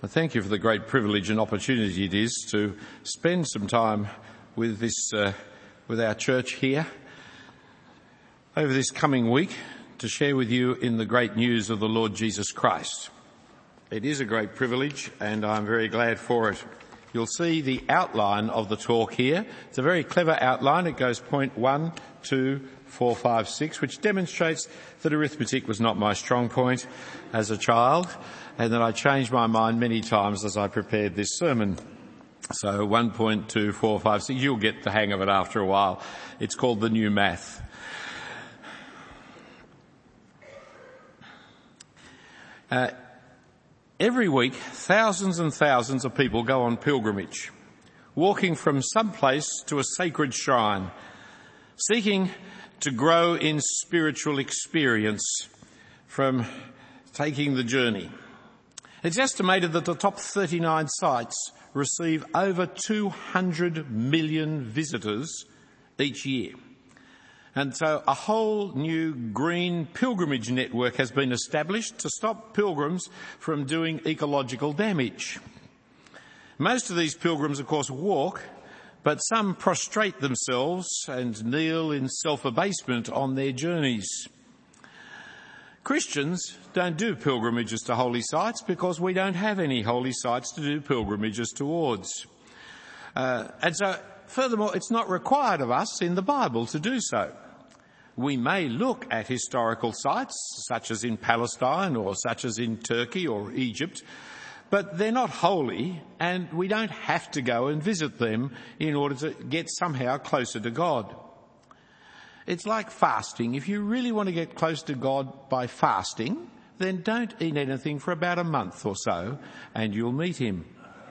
I thank you for the great privilege and opportunity it is to spend some time with our church here over this coming week to share with you in the great news of the Lord Jesus Christ. It is a great privilege and I'm very glad for it. You'll see the outline of the talk here. It's a very clever outline. It goes point 1, 2, 4, 5, 6, which demonstrates that arithmetic was not my strong point as a child, and that I changed my mind many times as I prepared this sermon. So 1.2, 4, 5, 6, you'll get the hang of it after a while. It's called the new math. Every week, thousands and thousands of people go on pilgrimage, walking from some place to a sacred shrine, seeking to grow in spiritual experience from taking the journey. It's estimated that the top 39 sites receive over 200 million visitors each year. And so a whole new green pilgrimage network has been established to stop pilgrims from doing ecological damage. Most of these pilgrims, of course, walk, but some prostrate themselves and kneel in self-abasement on their journeys. Christians don't do pilgrimages to holy sites because we don't have any holy sites to do pilgrimages towards. And so, furthermore, it's not required of us in the Bible to do so. We may look at historical sites, such as in Palestine or such as in Turkey or Egypt, but they're not holy and we don't have to go and visit them in order to get somehow closer to God. It's like fasting. If you really want to get close to God by fasting, then don't eat anything for about a month or so and you'll meet him.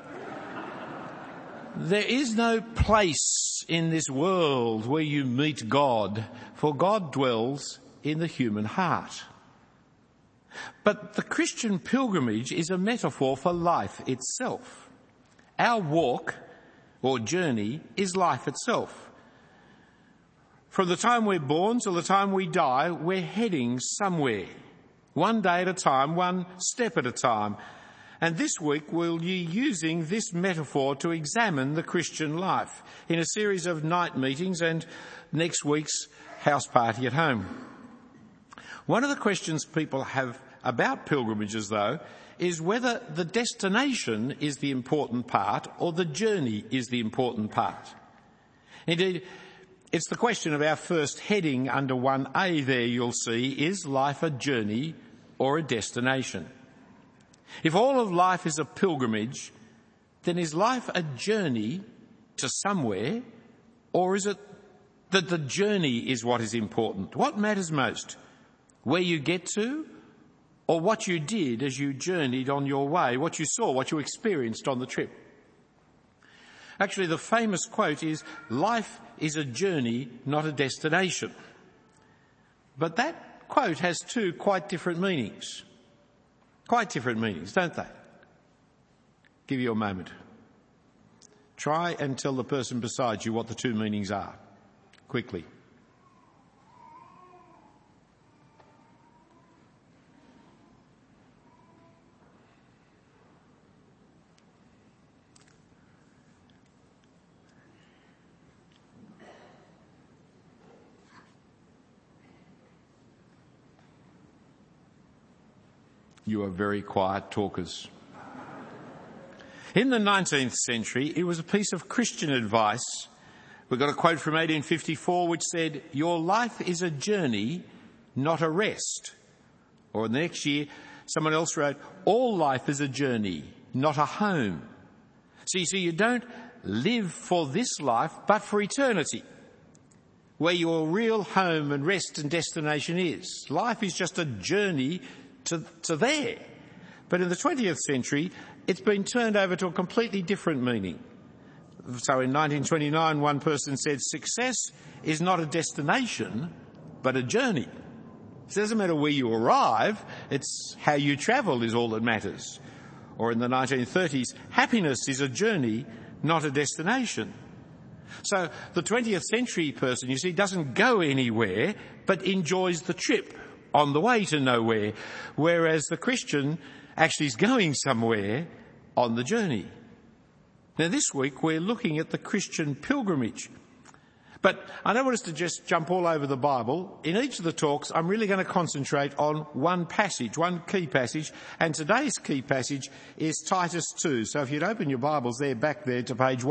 There is no place in this world where you meet God, for God dwells in the human heart. But the Christian pilgrimage is a metaphor for life itself. Our walk or journey is life itself. From the time we're born till the time we die, we're heading somewhere. One day at a time, one step at a time. And this week we'll be using this metaphor to examine the Christian life in a series of night meetings and next week's house party at home. One of the questions people have about pilgrimages, though, is whether the destination is the important part or the journey is the important part. Indeed, it's the question of our first heading under 1A there, you'll see, is life a journey or a destination? If all of life is a pilgrimage, then is life a journey to somewhere, or is it that the journey is what is important? What matters most? Where you get to, or what you did as you journeyed on your way, what you saw, what you experienced on the trip? Actually, the famous quote is, "Life is a journey, not a destination." But that quote has two quite different meanings. Quite different meanings, don't they? Give you a moment. Try and tell the person beside you what the two meanings are. Quickly. You are very quiet talkers. In the 19th century, it was a piece of Christian advice. We got a quote from 1854 which said, "Your life is a journey, not a rest." Or the next year, someone else wrote, "All life is a journey, not a home." So you see, you don't live for this life, but for eternity, where your real home and rest and destination is. Life is just a journey to there. But in the 20th century, it's been turned over to a completely different meaning. So in 1929, one person said, "Success is not a destination, but a journey." It doesn't matter where you arrive, it's how you travel is all that matters. Or in the 1930s, happiness is a journey, not a destination. So the 20th century person, you see, doesn't go anywhere, but enjoys the trip on the way to nowhere, whereas the Christian actually is going somewhere, on the journey. Now this week we're looking at the Christian pilgrimage. But I don't want us to just jump all over the Bible. In each of the talks, I'm really going to concentrate on one passage, one key passage. And today's key passage is Titus 2. So if you'd open your Bibles there, back there to page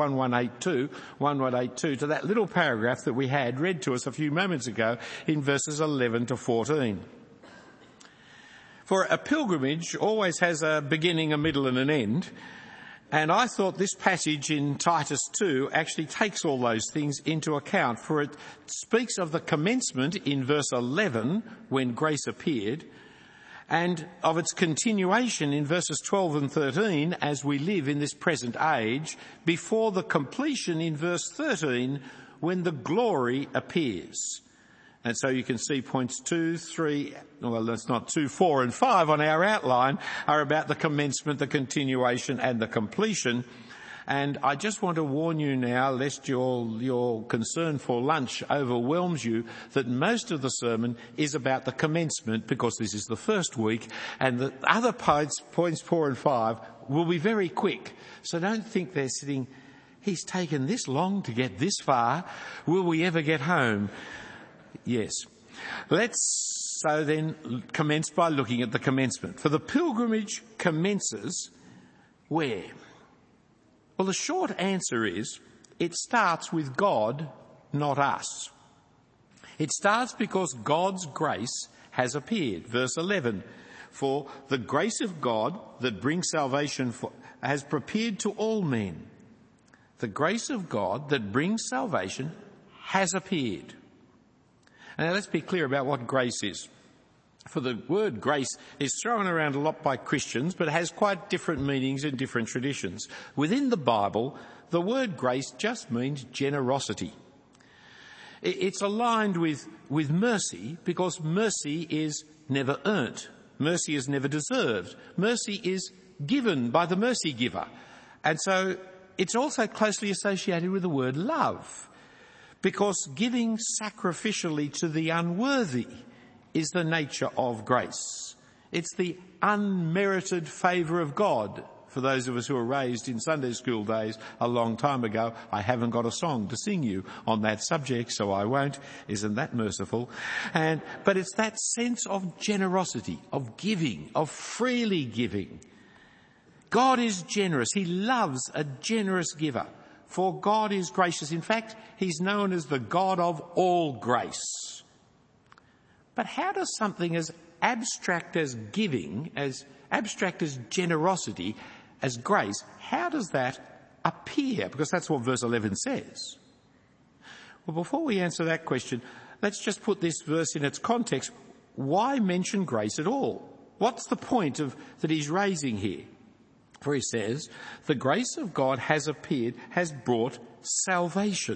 1182, to that little paragraph that we had read to us a few moments ago in verses 11 to 14. For a pilgrimage always has a beginning, a middle and an end. And I thought this passage in Titus 2 actually takes all those things into account, for it speaks of the commencement in verse 11, when grace appeared, and of its continuation in verses 12 and 13 as we live in this present age, before the completion in verse 13 when the glory appears. And so you can see points 2, 3, well, that's not 2, 4 and 5 on our outline are about the commencement, the continuation and the completion. And I just want to warn you now, lest your concern for lunch overwhelms you, that most of the sermon is about the commencement, because this is the first week, and the other points 4 and 5 will be very quick. So don't think they're sitting, he's taken this long to get this far, will we ever get home? Yes. Let's so then commence by looking at the commencement. For the pilgrimage commences where? Well, the short answer is it starts with God, not us. It starts because God's grace has appeared. Verse 11, for the grace of God that brings salvation has prepared to all men. The grace of God that brings salvation has appeared. Now let's be clear about what grace is. For the word grace is thrown around a lot by Christians, but has quite different meanings in different traditions. Within the Bible, the word grace just means generosity. It's aligned with mercy, because mercy is never earned. Mercy is never deserved. Mercy is given by the mercy giver. And so it's also closely associated with the word love, because giving sacrificially to the unworthy is the nature of grace. It's the unmerited favour of God. For those of us who were raised in Sunday school days a long time ago, I haven't got a song to sing you on that subject, so I won't. Isn't that merciful? But it's that sense of generosity, of giving, of freely giving. God is generous. He loves a generous giver. For God is gracious. In fact, he's known as the God of all grace. But how does something as abstract as giving, as abstract as generosity, as grace, how does that appear? Because that's what verse 11 says. Well, before we answer that question, let's just put this verse in its context. Why mention grace at all? What's the point that he's raising here? For he says, the grace of God has appeared, has brought salvation,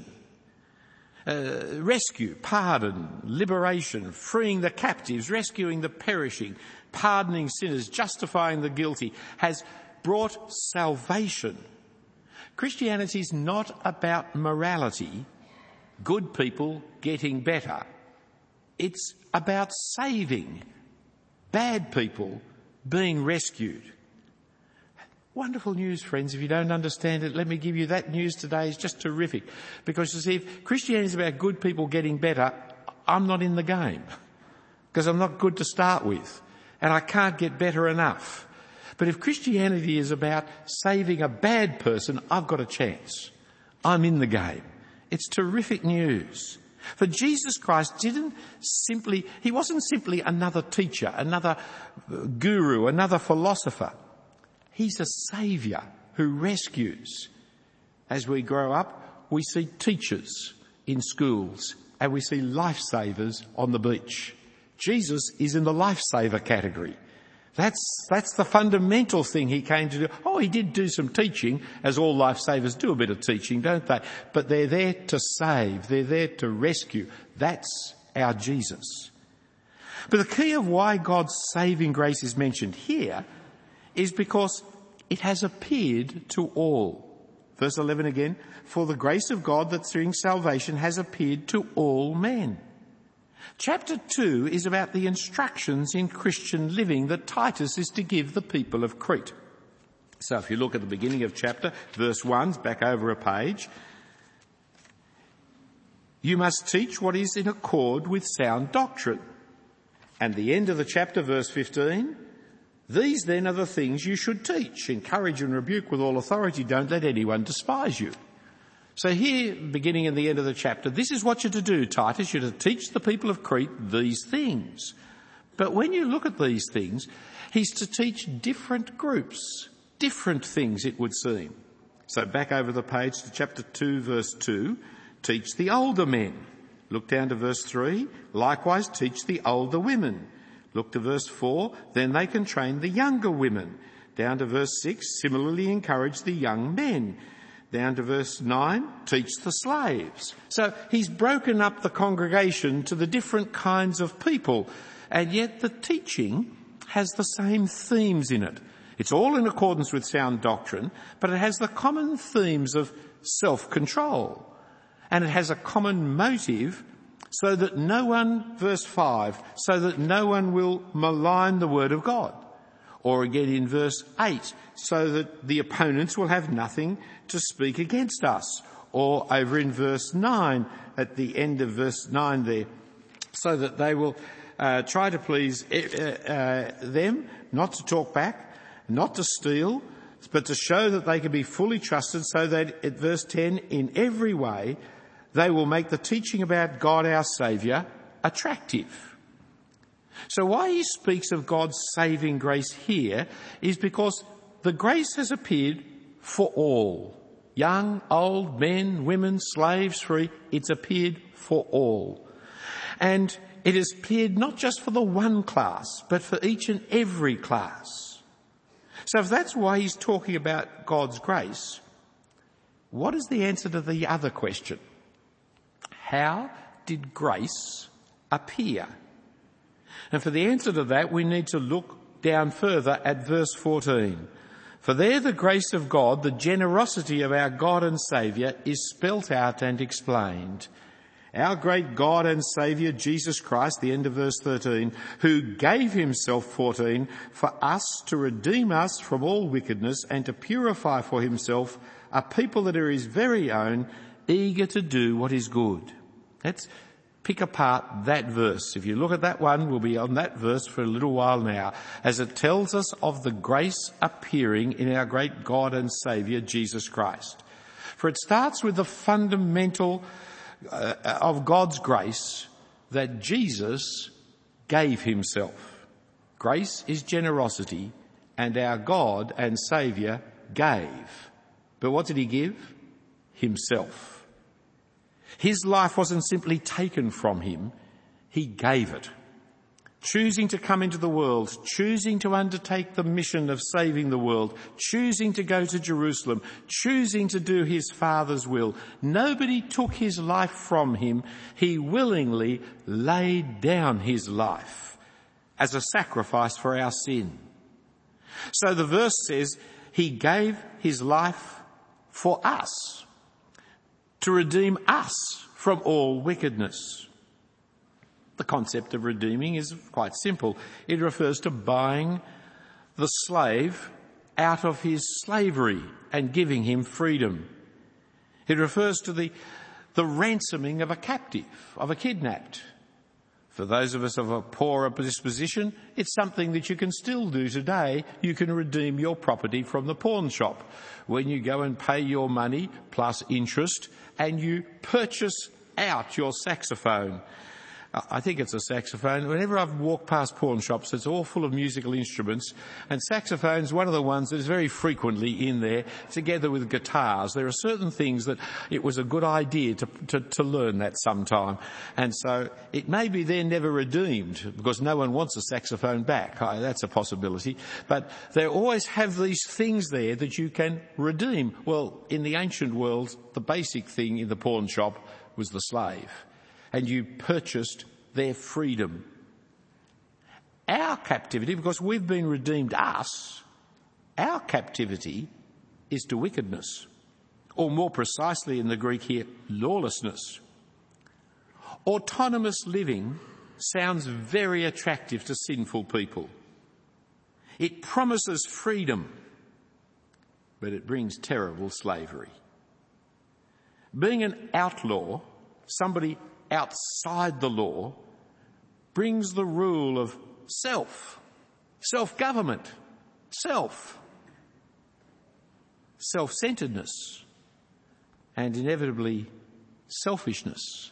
rescue, pardon, liberation, freeing the captives, rescuing the perishing, pardoning sinners, justifying the guilty, has brought salvation. Christianity is not about morality, good people getting better. It's about saving bad people being rescued. Wonderful news, friends. If you don't understand it, let me give you that news today. Is just terrific. Because you see, if Christianity is about good people getting better, I'm not in the game. Because I'm not good to start with. And I can't get better enough. But if Christianity is about saving a bad person, I've got a chance. I'm in the game. It's terrific news. For Jesus Christ he wasn't simply another teacher, another guru, another philosopher. He's a saviour who rescues. As we grow up, we see teachers in schools and we see lifesavers on the beach. Jesus is in the lifesaver category. That's the fundamental thing he came to do. Oh, he did do some teaching, as all lifesavers do a bit of teaching, don't they? But they're there to save. They're there to rescue. That's our Jesus. But the key of why God's saving grace is mentioned here is because it has appeared to all. Verse 11 again, for the grace of God that brings salvation has appeared to all men. Chapter 2 is about the instructions in Christian living that Titus is to give the people of Crete. So if you look at the beginning of chapter, verse 1, back over a page, you must teach what is in accord with sound doctrine. And the end of the chapter, verse 15, these then are the things you should teach. Encourage and rebuke with all authority. Don't let anyone despise you. So here, beginning and the end of the chapter, this is what you're to do, Titus. You're to teach the people of Crete these things. But when you look at these things, he's to teach different groups, different things, it would seem. So back over the page to chapter 2, verse 2, teach the older men. Look down to verse 3, likewise teach the older women. Look to verse 4, then they can train the younger women. Down to verse 6, similarly encourage the young men. Down to verse 9, teach the slaves. So he's broken up the congregation to the different kinds of people, and yet the teaching has the same themes in it. It's all in accordance with sound doctrine, but it has the common themes of self-control. And it has a common motive so that no one, verse 5, so that no one will malign the word of God. Or again in verse 8, so that the opponents will have nothing to speak against us. Or over in verse 9, at the end of verse 9 there, so that they will try to please them, not to talk back, not to steal, but to show that they can be fully trusted, so that at verse 10, in every way, they will make the teaching about God our Saviour attractive. So why he speaks of God's saving grace here is because the grace has appeared for all. Young, old, men, women, slaves, free. It's appeared for all. And it has appeared not just for the one class, but for each and every class. So if that's why he's talking about God's grace, what is the answer to the other question? How did grace appear? And for the answer to that, we need to look down further at verse 14. For there the grace of God, the generosity of our God and Saviour, is spelt out and explained. Our great God and Saviour, Jesus Christ, the end of verse 13, who gave himself, 14, for us to redeem us from all wickedness and to purify for himself a people that are his very own, eager to do what is good. Let's pick apart that verse. If you look at that one, we'll be on that verse for a little while now, as it tells us of the grace appearing in our great God and Saviour, Jesus Christ. For it starts with the fundamental of God's grace, that Jesus gave himself. Grace is generosity, and our God and Saviour gave. But what did he give? Himself. His life wasn't simply taken from him, he gave it. Choosing to come into the world, choosing to undertake the mission of saving the world, choosing to go to Jerusalem, choosing to do his Father's will. Nobody took his life from him. He willingly laid down his life as a sacrifice for our sin. So the verse says he gave his life for us, to redeem us from all wickedness. The concept of redeeming is quite simple. It refers to buying the slave out of his slavery and giving him freedom. It refers to the ransoming of a captive, of a kidnapped. For those of us of a poorer disposition, it's something that you can still do today. You can redeem your property from the pawn shop when you go and pay your money plus interest and you purchase out your saxophone. I think it's a saxophone. Whenever I've walked past pawn shops, it's all full of musical instruments, and saxophone's one of the ones that is very frequently in there, together with guitars. There are certain things that it was a good idea to learn that sometime, and so it may be they're never redeemed because no one wants a saxophone back. That's a possibility, but they always have these things there that you can redeem. Well, in the ancient world, the basic thing in the pawn shop was the slave, and you purchased their freedom. Our captivity, because we've been redeemed us, our captivity is to wickedness, or more precisely in the Greek here, lawlessness. Autonomous living sounds very attractive to sinful people. It promises freedom. but it brings terrible slavery. Being an outlaw, somebody outside the law, brings the rule of self-government, self-centeredness, and inevitably selfishness.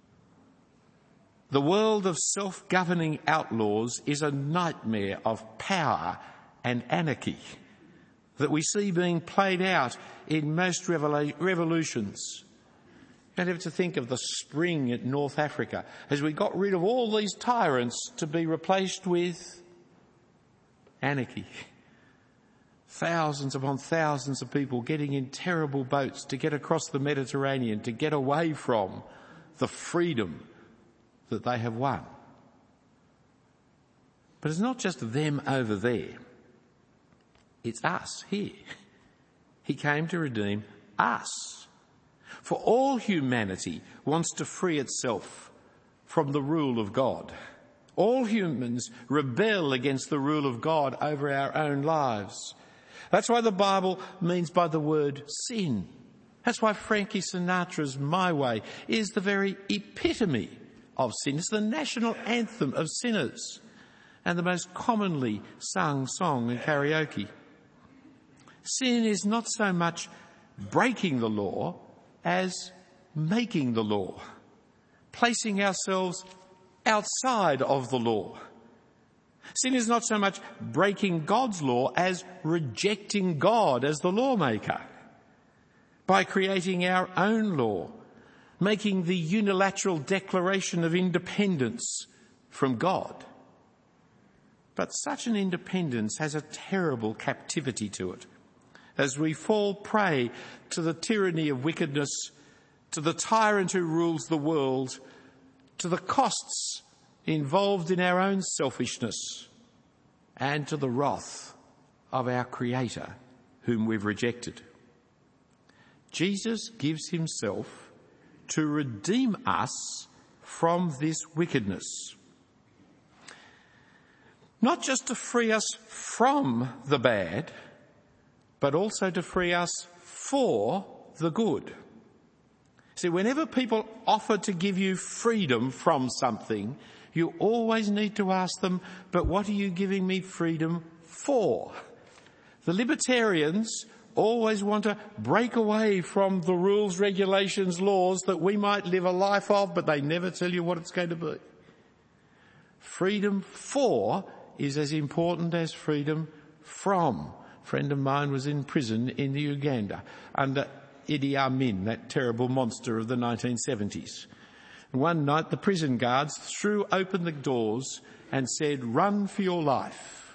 The world of self-governing outlaws is a nightmare of power and anarchy that we see being played out in most revolutions. You don't have to think of the spring at North Africa as we got rid of all these tyrants to be replaced with anarchy. Thousands upon thousands of people getting in terrible boats to get across the Mediterranean, to get away from the freedom that they have won. But it's not just them over there. It's us here. He came to redeem us. For all humanity wants to free itself from the rule of God. All humans rebel against the rule of God over our own lives. That's why the Bible means by the word sin. That's why Frankie Sinatra's My Way is the very epitome of sin. It's the national anthem of sinners and the most commonly sung song in karaoke. Sin is not so much breaking the law as making the law, placing ourselves outside of the law. Sin is not so much breaking God's law as rejecting God as the lawmaker, by creating our own law, making the unilateral declaration of independence from God. But such an independence has a terrible captivity to it, as we fall prey to the tyranny of wickedness, to the tyrant who rules the world, to the costs involved in our own selfishness, and to the wrath of our Creator, whom we've rejected. Jesus gives himself to redeem us from this wickedness. Not just to free us from the bad, but also to free us for the good. See, whenever people offer to give you freedom from something, you always need to ask them, but what are you giving me freedom for? The libertarians always want to break away from the rules, regulations, laws that we might live a life of, but they never tell you what it's going to be. Freedom for is as important as freedom from. A friend of mine was in prison in Uganda under Idi Amin, that terrible monster of the 1970s. And one night the prison guards threw open the doors and said, "Run for your life."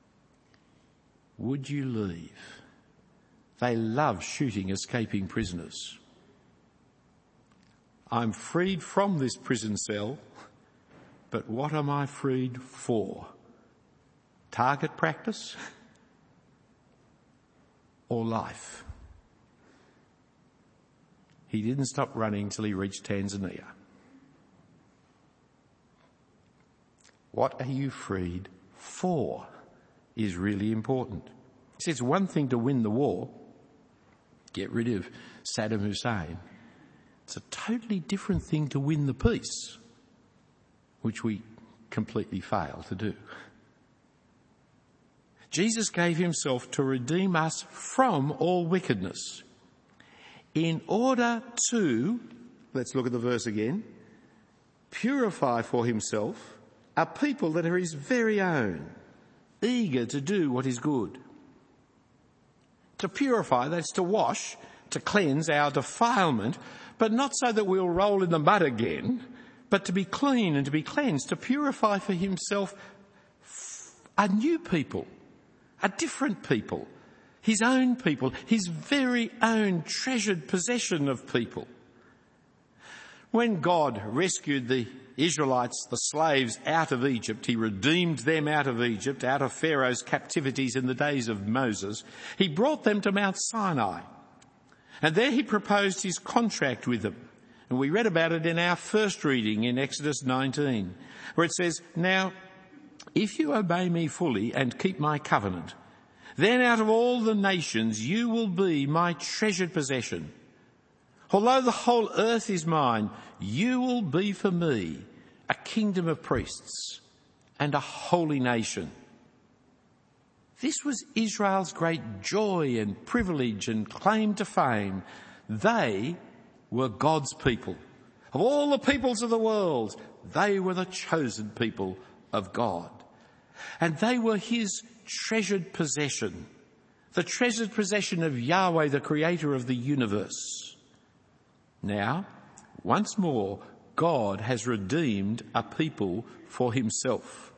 Would you leave? They love shooting escaping prisoners. I'm freed from this prison cell, but what am I freed for? Target practice or life? He didn't stop running till he reached Tanzania. What are you freed for is really important. See, it's one thing to win the war, get rid of Saddam Hussein. It's a totally different thing to win the peace, which we completely fail to do. Jesus gave himself to redeem us from all wickedness, in order to, let's look at the verse again, purify for himself a people that are his very own, eager to do what is good. To purify, that's to wash, to cleanse our defilement, but not so that we'll roll in the mud again, but to be clean and to be cleansed, to purify for himself a new people, a different people, his own people, his very own treasured possession of people. When God rescued the Israelites, the slaves, out of Egypt, he redeemed them out of Egypt, out of Pharaoh's captivities in the days of Moses. He brought them to Mount Sinai, and there he proposed his contract with them. And we read about it in our first reading in Exodus 19, where it says, "Now, if you obey me fully and keep my covenant, Then out of all the nations you will be my treasured possession. Although the whole earth is mine, you will be for me a kingdom of priests and a holy nation. This was Israel's great joy and privilege and claim to fame. They were God's people. Of all the peoples of the world, they were the chosen people of God. And they were his treasured possession, the treasured possession of Yahweh, the creator of the universe. Now, once more, God has redeemed a people for himself.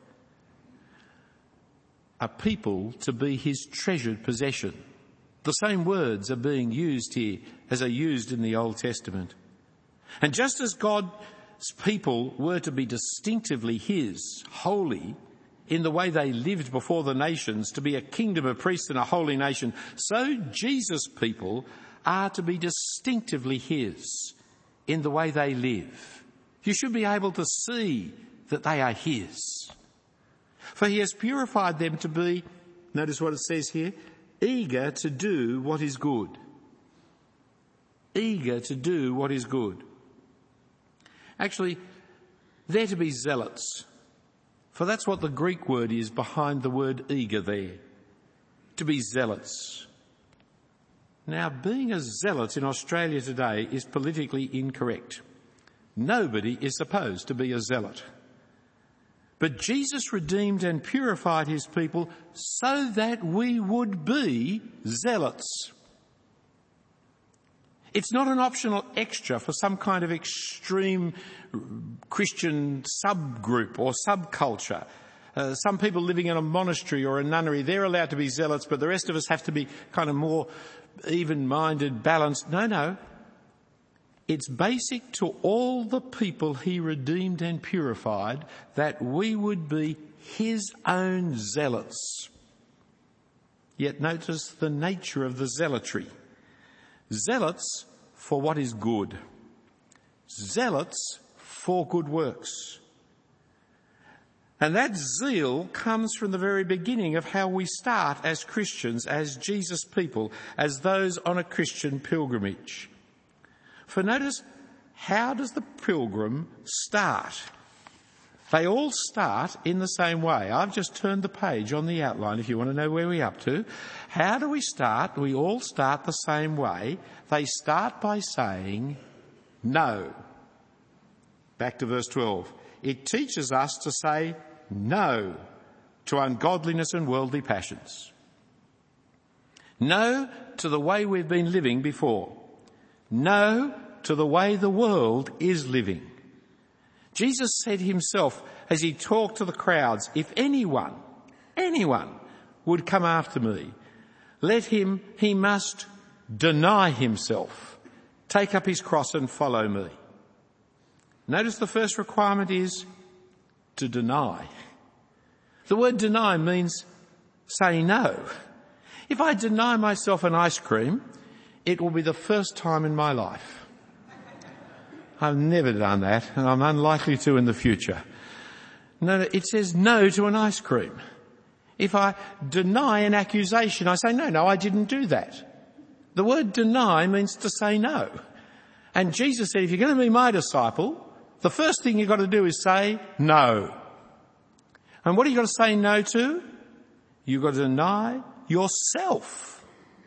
A people to be his treasured possession. The same words are being used here as are used in the Old Testament. And just as God's people were to be distinctively his, holy, in the way they lived before the nations, to be a kingdom of priests and a holy nation, so Jesus' people are to be distinctively his in the way they live. You should be able to see that they are his. For he has purified them to be, notice what it says here, eager to do what is good. Eager to do what is good. Actually, they're to be zealots. For that's what the Greek word is behind the word eager there. To be zealots. Now, being a zealot in Australia today is politically incorrect. Nobody is supposed to be a zealot. But Jesus redeemed and purified his people so that we would be zealots. It's not an optional extra for some kind of extreme Christian subgroup or subculture. Some people living in a monastery or a nunnery, they're allowed to be zealots, but the rest of us have to be kind of more even-minded, balanced. No. It's basic to all the people he redeemed and purified that we would be his own zealots. Yet notice the nature of the zealotry. Zealots for what is good. Zealots for good works. And that zeal comes from the very beginning of how we start as Christians, as Jesus' people, as those on a Christian pilgrimage. For notice, how does the pilgrim start? They all start in the same way. I've just turned the page on the outline if you want to know where we're up to. How do we start? We all start the same way. They start by saying no. Back to verse 12. It teaches us to say no to ungodliness and worldly passions. No to the way we've been living before. No to the way the world is living. Jesus said himself as he talked to the crowds, if anyone would come after me, he must deny himself, take up his cross and follow me. Notice the first requirement is to deny. The word deny means say no. If I deny myself an ice cream, it will be the first time in my life. I've never done that, and I'm unlikely to in the future. No, it says no to an ice cream. If I deny an accusation, I say, no, I didn't do that. The word deny means to say no. And Jesus said, if you're going to be my disciple, the first thing you've got to do is say no. And what have you got to say no to? You've got to deny yourself.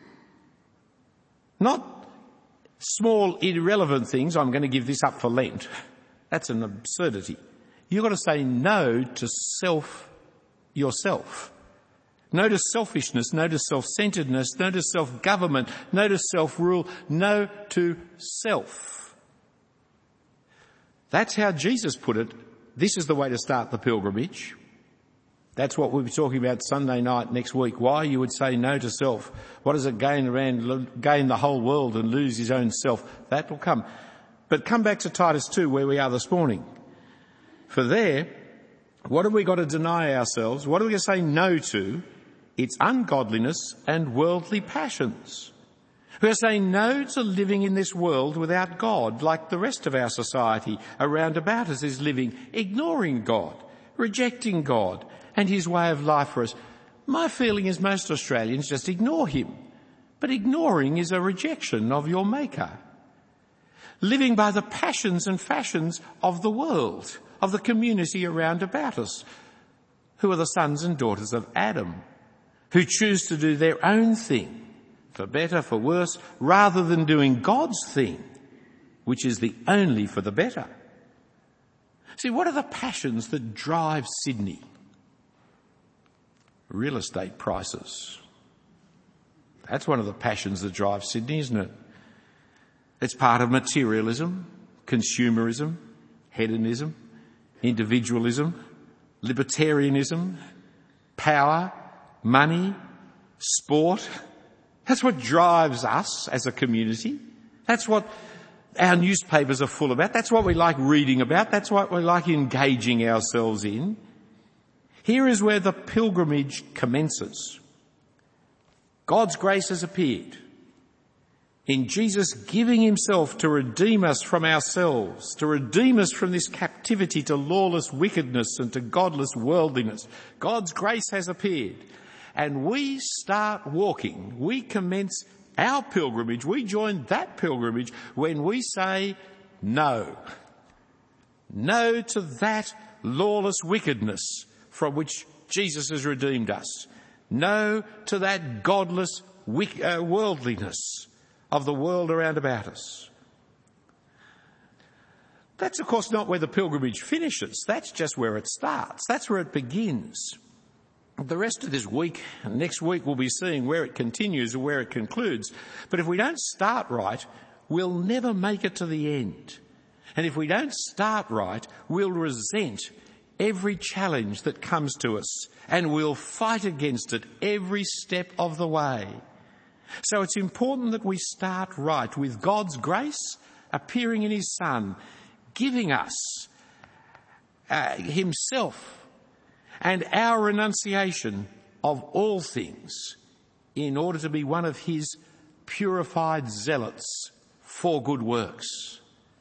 Not small, irrelevant things. I'm going to give this up for Lent. That's an absurdity. You've got to say no to yourself. No to selfishness, no to self-centeredness, no to self-government, no to self-rule, no to self. That's how Jesus put it. This is the way to start the pilgrimage. That's what we'll be talking about Sunday night next week. Why you would say no to self. What does it gain the whole world and lose his own self? That will come. But come back to Titus 2 where we are this morning. For there, what have we got to deny ourselves? What are we going to say no to? It's ungodliness and worldly passions. We're saying no to living in this world without God, like the rest of our society around about us is living, ignoring God, rejecting God and his way of life for us. My feeling is most Australians just ignore him. But ignoring is a rejection of your Maker. Living by the passions and fashions of the world, of the community around about us, who are the sons and daughters of Adam, who choose to do their own thing, for better, for worse, rather than doing God's thing, which is the only for the better. See, what are the passions that drive Sydney? Real estate prices. That's one of the passions that drive Sydney, isn't it? It's part of materialism, consumerism, hedonism, individualism, libertarianism, power, money, sport. That's what drives us as a community. That's what our newspapers are full about. That's what we like reading about. That's what we like engaging ourselves in. Here is where the pilgrimage commences. God's grace has appeared in Jesus giving himself to redeem us from ourselves, to redeem us from this captivity to lawless wickedness and to godless worldliness. God's grace has appeared, and we start walking. We commence our pilgrimage. We join that pilgrimage when we say no. No to that lawless wickedness from which Jesus has redeemed us. No to that godless worldliness of the world around about us. That's, of course, not where the pilgrimage finishes. That's just where it starts. That's where it begins. The rest of this week and next week we'll be seeing where it continues or where it concludes. But if we don't start right, we'll never make it to the end. And if we don't start right, we'll resent every challenge that comes to us, and we'll fight against it every step of the way. So it's important that we start right with God's grace appearing in his Son, giving us himself and our renunciation of all things in order to be one of his purified zealots for good works.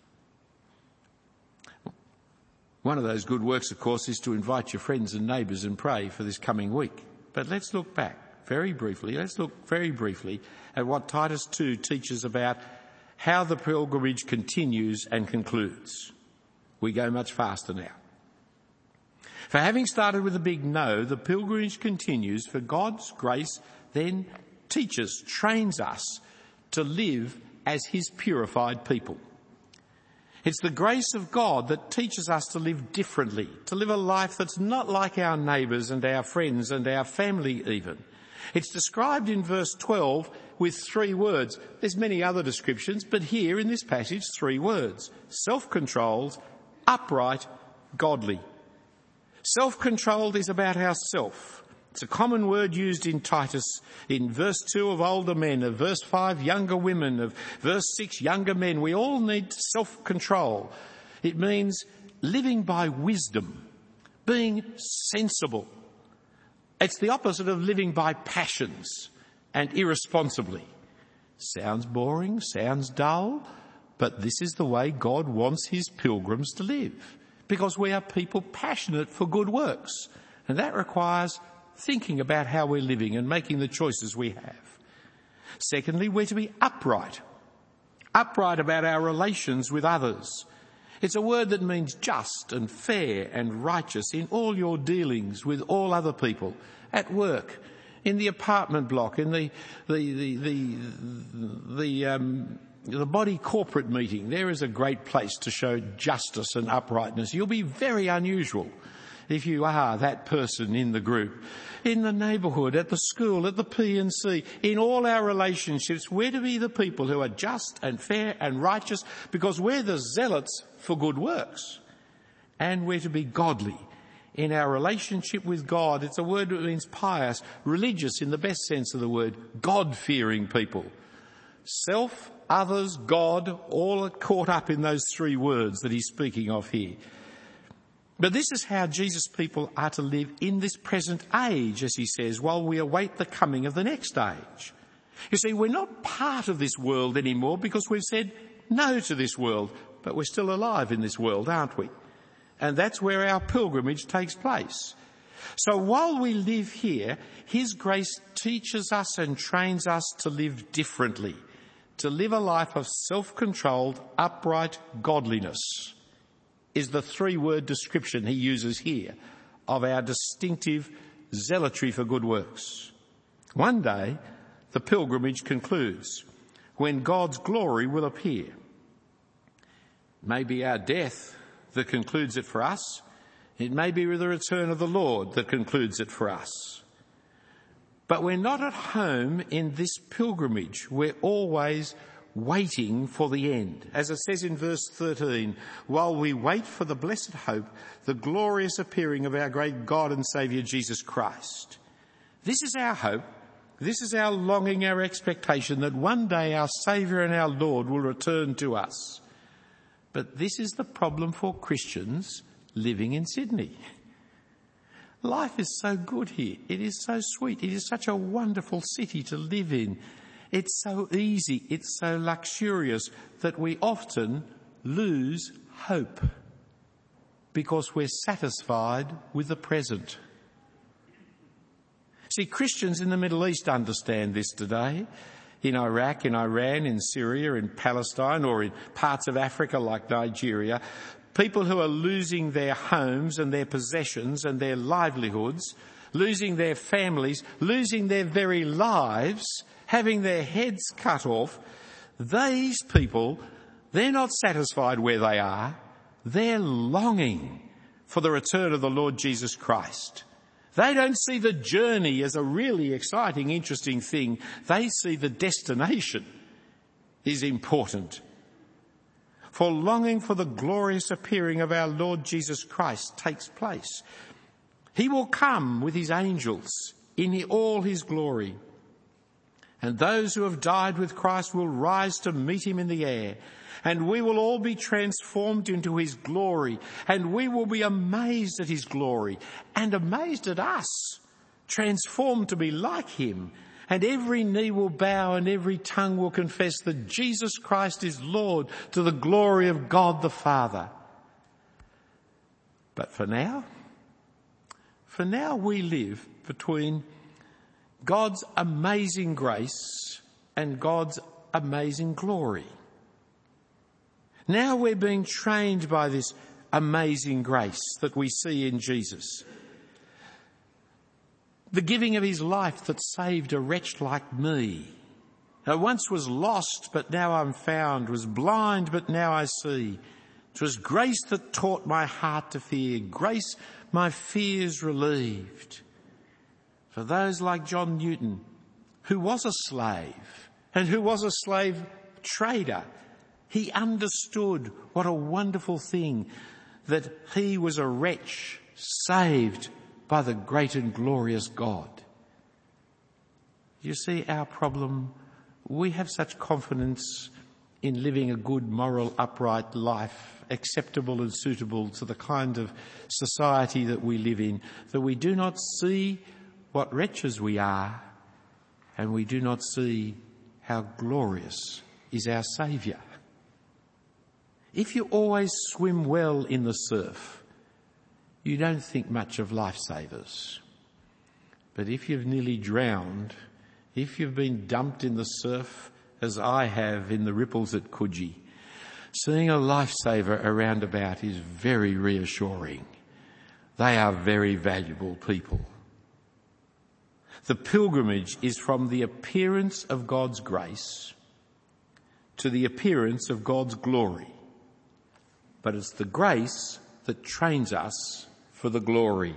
One of those good works, of course, is to invite your friends and neighbours and pray for this coming week. But let's look back very briefly. Let's look very briefly at what Titus 2 teaches about how the pilgrimage continues and concludes. We go much faster now. For having started with a big no, the pilgrimage continues, for God's grace then teaches, trains us to live as his purified people. It's the grace of God that teaches us to live differently, to live a life that's not like our neighbours and our friends and our family even. It's described in verse 12 with 3 words. There's many other descriptions, but here in this passage, 3 words. Self-controlled, upright, godly. Self-controlled is about ourself. It's a common word used in Titus, in verse 2 of older men, of verse 5 younger women, of verse 6 younger men. We all need self-control. It means living by wisdom, being sensible. It's the opposite of living by passions and irresponsibly. Sounds boring, sounds dull, but this is the way God wants his pilgrims to live, because we are people passionate for good works, and that requires thinking about how we're living and making the choices we have. Secondly, we're to be upright about our relations with others. It's a word that means just and fair and righteous in all your dealings with all other people, at work, in the apartment block, in the body corporate meeting. There is a great place to show justice and uprightness. You'll be very unusual if you are that person in the group, in the neighbourhood, at the school, at the P&C, in all our relationships. We're to be the people who are just and fair and righteous, because we're the zealots for good works. And we're to be godly in our relationship with God. It's a word that means pious, religious in the best sense of the word, God-fearing people. Self, others, God, all are caught up in those 3 words that he's speaking of here. But this is how Jesus' people are to live in this present age, as he says, while we await the coming of the next age. You see, we're not part of this world anymore because we've said no to this world, but we're still alive in this world, aren't we? And that's where our pilgrimage takes place. So while we live here, his grace teaches us and trains us to live differently, to live a life of self-controlled, upright godliness, is the 3-word description he uses here of our distinctive zealotry for good works. One day, the pilgrimage concludes when God's glory will appear. It may be our death that concludes it for us. It may be the return of the Lord that concludes it for us. But we're not at home in this pilgrimage. We're always waiting for the end. As it says in verse 13, while we wait for the blessed hope, the glorious appearing of our great God and Saviour Jesus Christ. This is our hope. This is our longing, our expectation that one day our Saviour and our Lord will return to us. But this is the problem for Christians living in Sydney. Life is so good here. It is so sweet. It is such a wonderful city to live in. It's so easy. It's so luxurious that we often lose hope because we're satisfied with the present. See, Christians in the Middle East understand this today. In Iraq, in Iran, in Syria, in Palestine, or in parts of Africa like Nigeria, people who are losing their homes and their possessions and their livelihoods, losing their families, losing their very lives, having their heads cut off, these people, they're not satisfied where they are. They're longing for the return of the Lord Jesus Christ. They don't see the journey as a really exciting, interesting thing. They see the destination is important. For longing for the glorious appearing of our Lord Jesus Christ takes place. He will come with his angels in all his glory. And those who have died with Christ will rise to meet him in the air. And we will all be transformed into his glory. And we will be amazed at his glory and amazed at us, transformed to be like him. And every knee will bow and every tongue will confess that Jesus Christ is Lord, to the glory of God the Father. But for now we live between God's amazing grace and God's amazing glory. Now we're being trained by this amazing grace that we see in Jesus. The giving of his life that saved a wretch like me. I once was lost, but now I'm found, was blind, but now I see. 'Twas grace that taught my heart to fear, grace my fears relieved. For those like John Newton, who was a slave, and who was a slave trader, he understood what a wonderful thing that he was a wretch saved by the great and glorious God. You see, our problem, we have such confidence in living a good, moral, upright life, acceptable and suitable to the kind of society that we live in, that we do not see what wretches we are, and we do not see how glorious is our Saviour. If you always swim well in the surf, you don't think much of lifesavers. But if you've nearly drowned, if you've been dumped in the surf, as I have in the ripples at Coogee, seeing a lifesaver around about is very reassuring. They are very valuable people. The pilgrimage is from the appearance of God's grace to the appearance of God's glory. But it's the grace that trains us for the glory.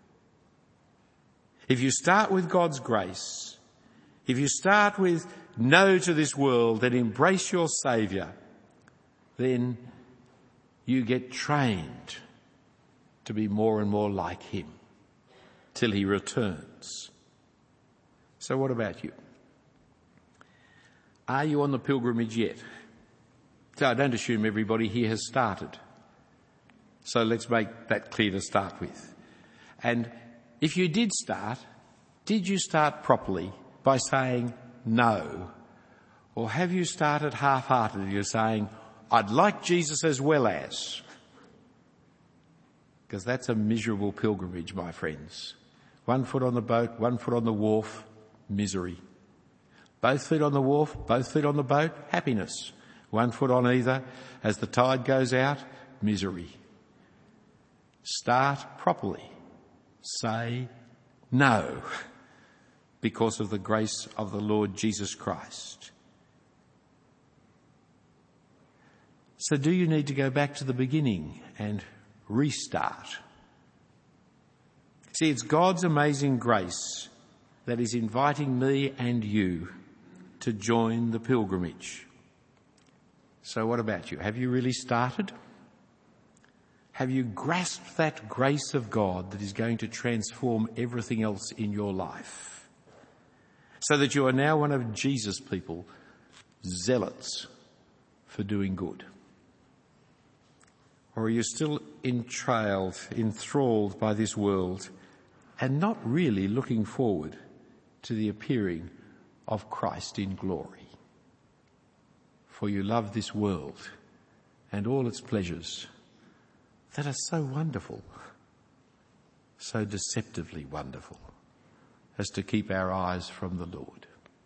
If you start with God's grace, if you start with no to this world and embrace your Saviour, then you get trained to be more and more like him till he returns. So what about you? Are you on the pilgrimage yet? So I don't assume everybody here has started. So let's make that clear to start with. And if you did start, did you start properly by saying no? Or have you started half-heartedly? You're saying, I'd like Jesus as well as. Because that's a miserable pilgrimage, my friends. 1 foot on the boat, 1 foot on the wharf, misery. Both feet on the wharf, both feet on the boat, happiness. 1 foot on either. As the tide goes out, misery. Start properly. Say no, because of the grace of the Lord Jesus Christ. So do you need to go back to the beginning and restart? See, it's God's amazing grace that is inviting me and you to join the pilgrimage. So what about you? Have you really started? Have you grasped that grace of God that is going to transform everything else in your life? So that you are now one of Jesus' people, zealots for doing good. Or are you still enthralled by this world and not really looking forward to the appearing of Christ in glory? For you love this world and all its pleasures that are so wonderful, so deceptively wonderful, as to keep our eyes from the Lord.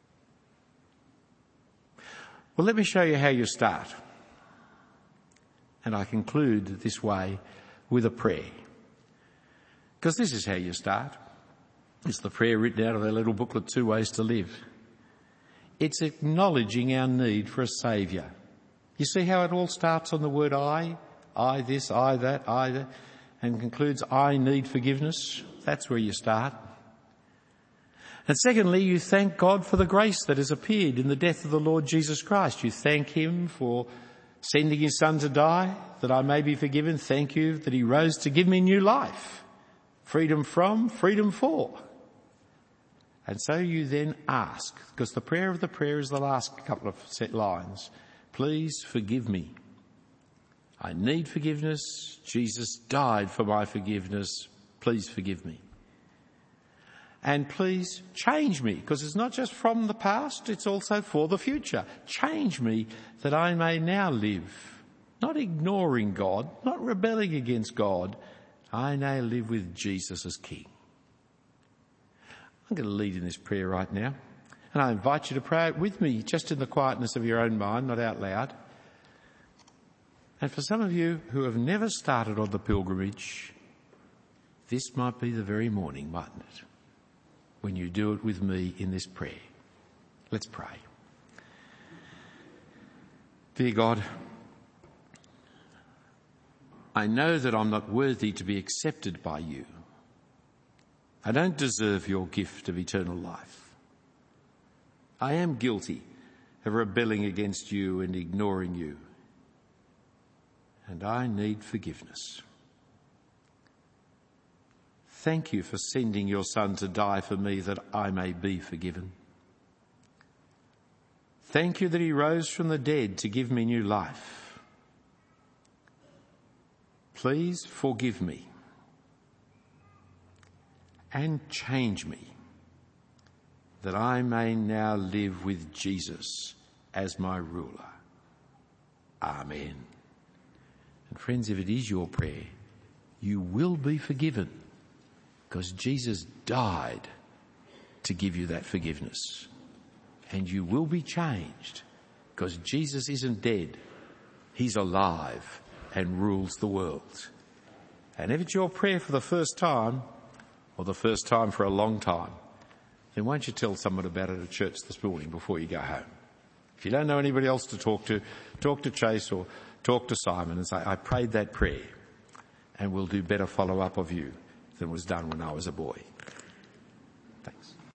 Well, let me show you how you start. And I conclude this way with a prayer. Because this is how you start. It's the prayer written out of that little booklet, 2 Ways to Live. It's acknowledging our need for a saviour. You see how it all starts on the word I this, I that, and concludes I need forgiveness. That's where you start. And secondly, you thank God for the grace that has appeared in the death of the Lord Jesus Christ. You thank him for sending his son to die, that I may be forgiven. Thank you that he rose to give me new life. Freedom from, freedom for. And so you then ask, because the prayer of the prayer is the last couple of set lines. Please forgive me. I need forgiveness. Jesus died for my forgiveness. Please forgive me. And please change me, because it's not just from the past, it's also for the future. Change me that I may now live, not ignoring God, not rebelling against God. I now live with Jesus as King. I'm going to lead in this prayer right now. And I invite you to pray it with me, just in the quietness of your own mind, not out loud. And for some of you who have never started on the pilgrimage, this might be the very morning, mightn't it? When you do it with me in this prayer. Let's pray. Dear God, I know that I'm not worthy to be accepted by you. I don't deserve your gift of eternal life. I am guilty of rebelling against you and ignoring you. And I need forgiveness. Thank you for sending your son to die for me that I may be forgiven. Thank you that he rose from the dead to give me new life. Please forgive me and change me that I may now live with Jesus as my ruler. Amen. And friends, if it is your prayer, you will be forgiven, because Jesus died to give you that forgiveness. And you will be changed, because Jesus isn't dead. He's alive and rules the world. And if it's your prayer for the first time, or the first time for a long time, then won't you tell someone about it at church this morning before you go home? If you don't know anybody else to talk to Chase or talk to Simon and say, I prayed that prayer, and we'll do better follow-up of you than was done when I was a boy.